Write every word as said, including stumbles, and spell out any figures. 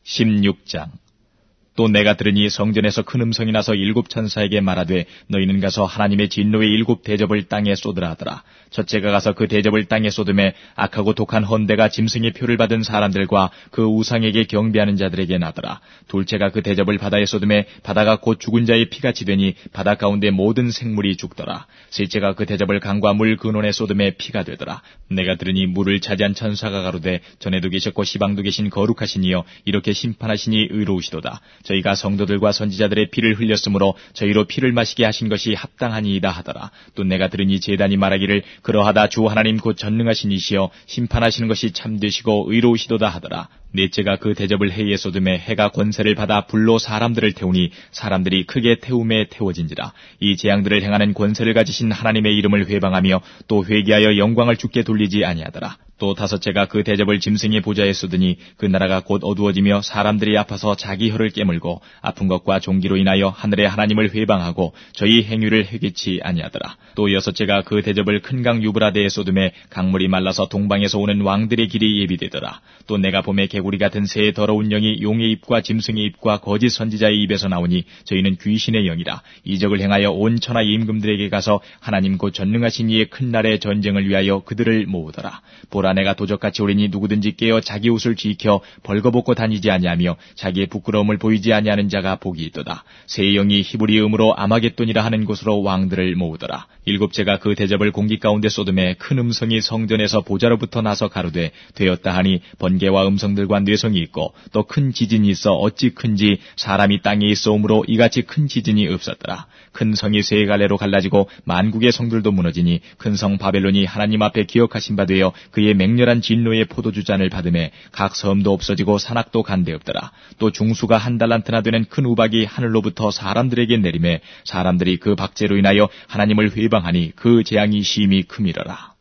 십육 장. 또 내가 들으니 성전에서 큰 음성이 나서 일곱 천사에게 말하되 너희는 가서 하나님의 진노의 일곱 대접을 땅에 쏟으라 하더라. 첫째가 가서 그 대접을 땅에 쏟음에 악하고 독한 헌대가 짐승의 표를 받은 사람들과 그 우상에게 경배하는 자들에게 나더라. 둘째가 그 대접을 바다에 쏟음에 바다가 곧 죽은 자의 피같이 되니 바다 가운데 모든 생물이 죽더라. 셋째가 그 대접을 강과 물 근원에 쏟음에 피가 되더라. 내가 들으니 물을 차지한 천사가 가로되 전에도 계셨고 시방도 계신 거룩하신 이여 이렇게 심판하시니 의로우시도다. 저희가 성도들과 선지자들의 피를 흘렸으므로 저희로 피를 마시게 하신 것이 합당하니이다 하더라. 또 내가 들으니 제단이 말하기를 그러하다 주 하나님 곧 전능하신 이시여 심판하시는 것이 참되시고 의로우시도다 하더라. 넷째가 그 대접을 해에 쏟음에 해가 권세를 받아 불로 사람들을 태우니 사람들이 크게 태움에 태워진지라. 이 재앙들을 행하는 권세를 가지신 하나님의 이름을 회방하며 또 회개하여 영광을 주께 돌리지 아니하더라. 또 다섯째가 그 대접을 짐승의 보좌에 쏟으니 그 나라가 곧 어두워지며 사람들이 아파서 자기 혀를 깨물고 아픈 것과 종기로 인하여 하늘의 하나님을 회방하고 저희 행위를 회개치 아니하더라. 또 여섯째가 그 대접을 큰 강 유브라데에 쏟음에 강물이 말라서 동방에서 오는 왕들의 길이 예비되더라. 또 내가 봄에 개구리 같은 새의 더러운 영이 용의 입과 짐승의 입과 거짓 선지자의 입에서 나오니 저희는 귀신의 영이라. 이적을 행하여 온 천하 임금들에게 가서 하나님 곧 전능하신 이의 큰 날의 전쟁을 위하여 그들을 모으더라. 보라 내가 도적같이 오리니 누구든지 깨어 자기 옷을 지켜 벌거벗고 다니지 아니하며 자기의 부끄러움을 보이지 아니하는 자가 복이 있도다. 새 영이 히브리음으로 아마겟돈이라 하는 곳으로 왕들을 모으더라. 일곱째가 그 대접을 공기 가운데 쏟음에 큰 음성이 성전에서 보좌로부터 나서 가로되 되었다 하니 번개와 음성들과 뇌성이 있고 또 큰 지진이 있어 어찌 큰지 사람이 땅에 있어오므로 이같이 큰 지진이 없었더라. 큰 성이 세 갈래로 갈라지고 만국의 성들도 무너지니 큰 성 바벨론이 하나님 앞에 기억하신 바 되어 그의 맹렬한 진노의 포도주 잔을 받음에 각 섬도 없어지고 산악도 간데없더라. 또 중수가 한 달란트나 되는 큰 우박이 하늘로부터 사람들에게 내림에 사람들이 그 박제로 인하여 하나님을 회방하니 그 재앙이 심히 크미러라.